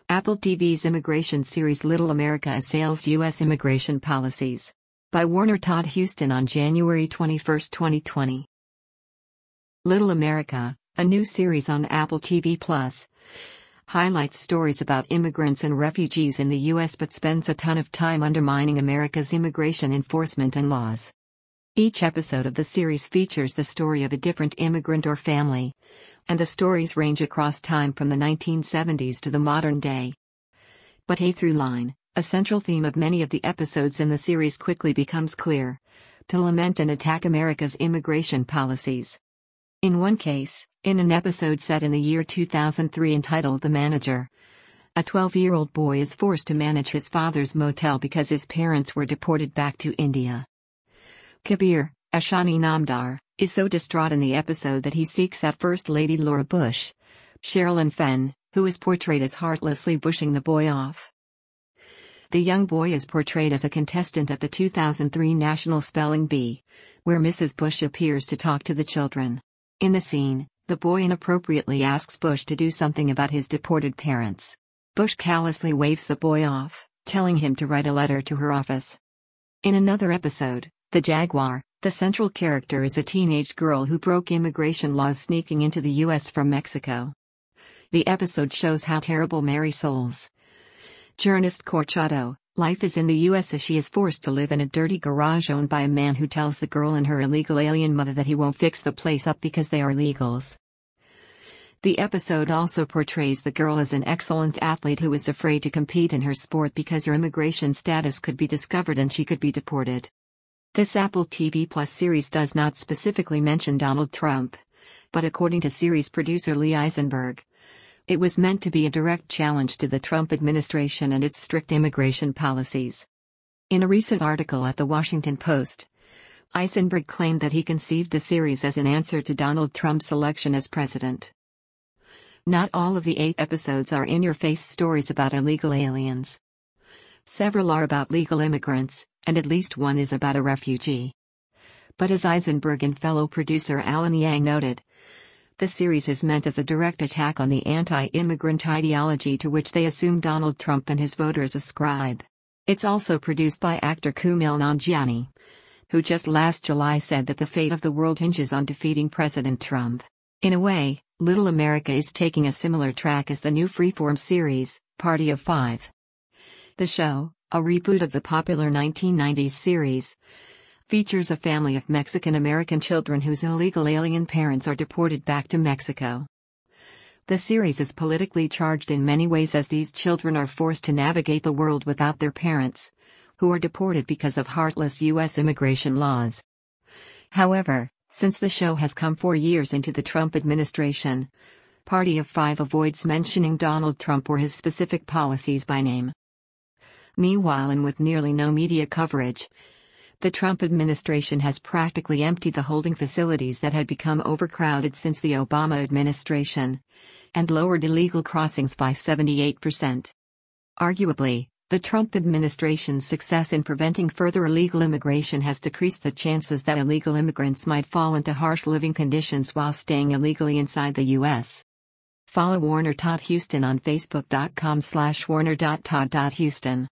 Apple TV's immigration series Little America assails U.S. immigration policies. By Warner Todd Huston on January 21, 2020. Little America, a new series on Apple TV Plus, highlights stories about immigrants and refugees in the U.S. but spends a ton of time undermining America's immigration enforcement and laws. Each episode of the series features the story of a different immigrant or family, and the stories range across time from the 1970s to the modern day. But a through line, a central theme of many of the episodes in the series quickly becomes clear: to lament and attack America's immigration policies. In one case, in an episode set in the year 2003 entitled The Manager, a 12-year-old boy is forced to manage his father's motel because his parents were deported back to India. Kabir, Ashani Namdar, is so distraught in the episode that he seeks out First Lady Laura Bush, Sherilyn Fenn, who is portrayed as heartlessly bushing the boy off. The young boy is portrayed as a contestant at the 2003 National Spelling Bee, where Mrs. Bush appears to talk to the children. In the scene, the boy inappropriately asks Bush to do something about his deported parents. Bush callously waves the boy off, telling him to write a letter to her office. In another episode, The Jaguar, the central character is a teenage girl who broke immigration laws sneaking into the U.S. from Mexico. The episode shows how terrible Mary Souls, Jernest Corchado, life is in the U.S. as she is forced to live in a dirty garage owned by a man who tells the girl and her illegal alien mother that he won't fix the place up because they are illegals. The episode also portrays the girl as an excellent athlete who is afraid to compete in her sport because her immigration status could be discovered and she could be deported. This Apple TV Plus series does not specifically mention Donald Trump, but according to series producer Lee Eisenberg, it was meant to be a direct challenge to the Trump administration and its strict immigration policies. In a recent article at The Washington Post, Eisenberg claimed that he conceived the series as an answer to Donald Trump's election as president. Not all of the 8 episodes are in-your-face stories about illegal aliens. Several are about legal immigrants, and at least one is about a refugee. But as Eisenberg and fellow producer Alan Yang noted, the series is meant as a direct attack on the anti-immigrant ideology to which they assume Donald Trump and his voters ascribe. It's also produced by actor Kumail Nanjiani, who just last July said that the fate of the world hinges on defeating President Trump. In a way, Little America is taking a similar track as the new Freeform series, Party of Five. The show, a reboot of the popular 1990s series, features a family of Mexican-American children whose illegal alien parents are deported back to Mexico. The series is politically charged in many ways as these children are forced to navigate the world without their parents, who are deported because of heartless U.S. immigration laws. However, since the show has come 4 years into the Trump administration, Party of Five avoids mentioning Donald Trump or his specific policies by name. Meanwhile, and with nearly no media coverage, the Trump administration has practically emptied the holding facilities that had become overcrowded since the Obama administration, and lowered illegal crossings by 78%. Arguably, the Trump administration's success in preventing further illegal immigration has decreased the chances that illegal immigrants might fall into harsh living conditions while staying illegally inside the U.S. Follow Warner Todd Huston on Facebook.com/warner.todd.huston.